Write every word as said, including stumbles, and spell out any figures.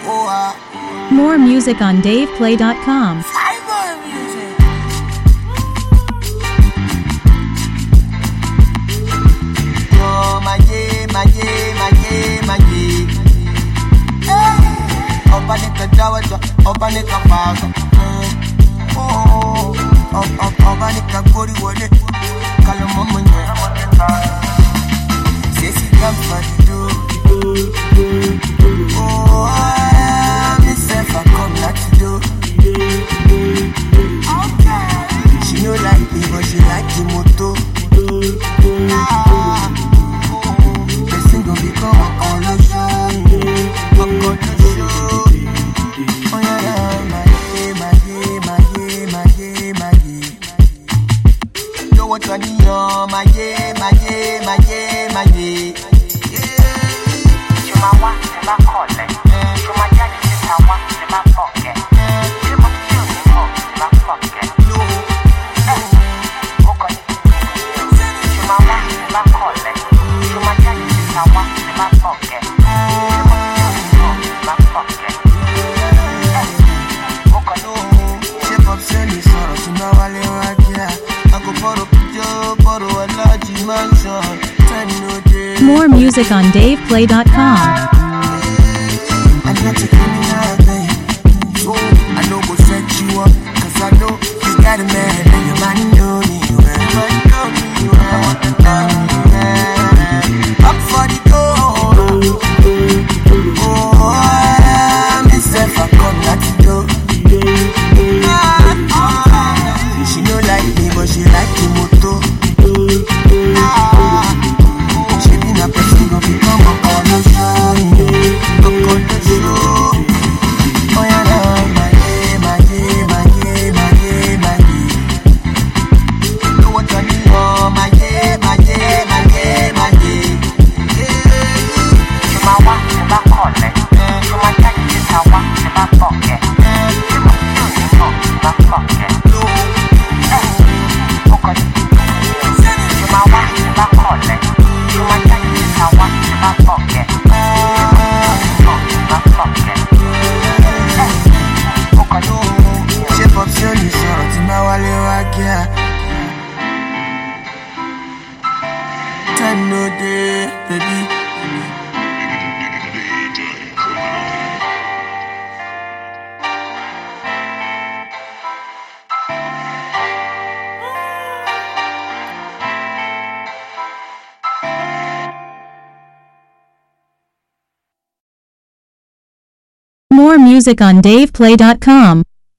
More music on dave play dot com. Obanika fago, oh, obanika gori wole, kalomo munye. Sisi kamfani do, oh, me self I come not to do. She no like me but she like the moto. Ah, the single become a color show, a color show. Oh yeah, yeah, my yeah, my yeah, my yeah, my yeah. Know what you need, oh my yeah, my yeah, my yeah, my yeah. You my one, you my calling. You my daddy, you my one, you my pocket. You my feel me more, you my pocket. No, okay. You my one, you my calling. You my daddy, you my one, you my pocket. You my feel me more, you my pocket. More music on dave play dot com. I'm not a criminal thing, so I know go set you up, cause I know you got a man and your man know me well. Man know me well, know me well. Up for the goal, oh, myself I come not to do. She no like me but she like the moto. Ah, she be my person go become a color show, a color show. Oh yeah, no, my yeah, my yeah, my yeah, my yeah, my yeah. Know what you need, oh my yeah, my yeah, my yeah, my yeah. You my one, you my calling. You my daddy, you my one, you my pocket. You my feel me more, you my pocket. Time no day, baby. More music on dave play dot com.